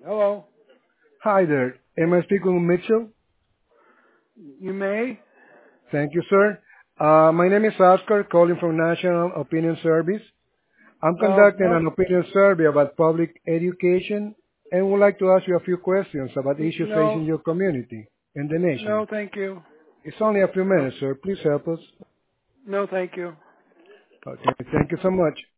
Hello. Hi there. Am I speaking with Mitchell? You may? Thank you, sir. My name is Oscar, calling from National Opinion Service. I'm conducting No, an opinion survey about public education and would like to ask you a few questions about issues facing no, your community and the nation. no, thank you. It's only a few No, minutes, sir. Please help us. no, thank you. Okay, thank you so much.